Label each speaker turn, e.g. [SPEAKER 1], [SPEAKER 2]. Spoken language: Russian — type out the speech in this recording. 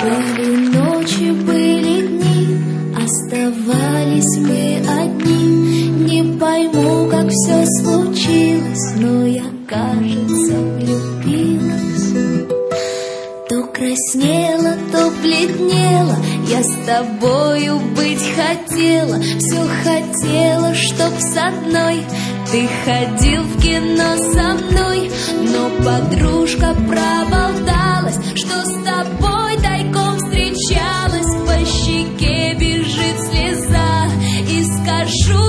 [SPEAKER 1] Были ночи, были дни, оставались мы одни. Не пойму, как все случилось, но я, кажется, влюбилась. То краснела, то бледнела, я с тобою быть хотела. Все хотела, чтоб с одной ты ходил в кино со мной. Но подружка проболталась, что с тобой тайком встречалась. По щеке бежит слеза, и скажу